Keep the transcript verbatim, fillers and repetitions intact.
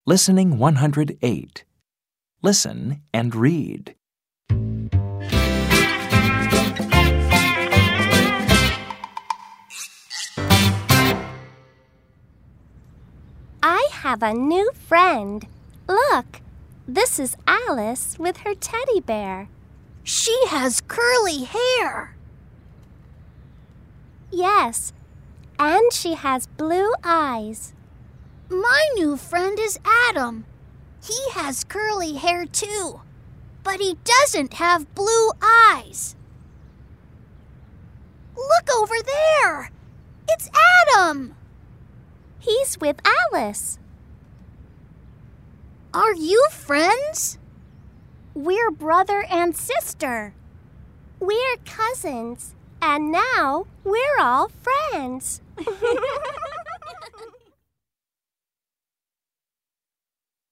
Listening one hundred eight. Listen and read. I have a new friend. Look, this is Alice with her teddy bear. She has curly hair. Yes, and she has blue eyes. My new friend is Adam. He has curly hair too, but he doesn't have blue eyes. Look over there! It's Adam! He's with Alice. Are you friends? We're brother and sister. We're cousins, and now we're all friends.